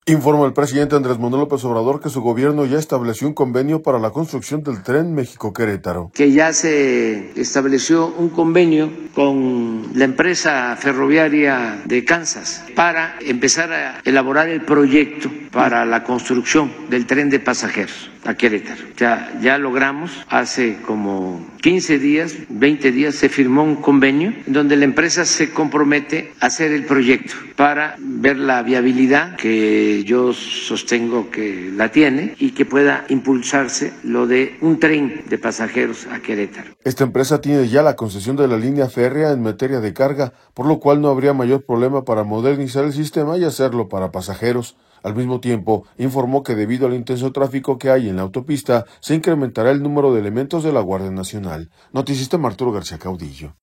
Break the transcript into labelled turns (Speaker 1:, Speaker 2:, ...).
Speaker 1: Informa el presidente Andrés Manuel López Obrador que su gobierno ya estableció un convenio para la construcción del tren México-Querétaro.
Speaker 2: Que ya se estableció un convenio con la empresa ferroviaria de Kansas para empezar a elaborar el proyecto para la construcción del tren de pasajeros a Querétaro. Ya logramos, hace como 15 días, 20 días, se firmó un convenio donde la empresa se compromete a hacer el proyecto para ver la viabilidad, que yo sostengo que la tiene, y que pueda impulsarse lo de un tren de pasajeros a Querétaro.
Speaker 1: Esta empresa tiene ya la concesión de la línea férrea en materia de carga, por lo cual no habría mayor problema para modernizar el sistema y hacerlo para pasajeros. Al mismo tiempo, informó que debido al intenso tráfico que hay en la autopista, se incrementará el número de elementos de la Guardia Nacional. Noticista Arturo García Caudillo.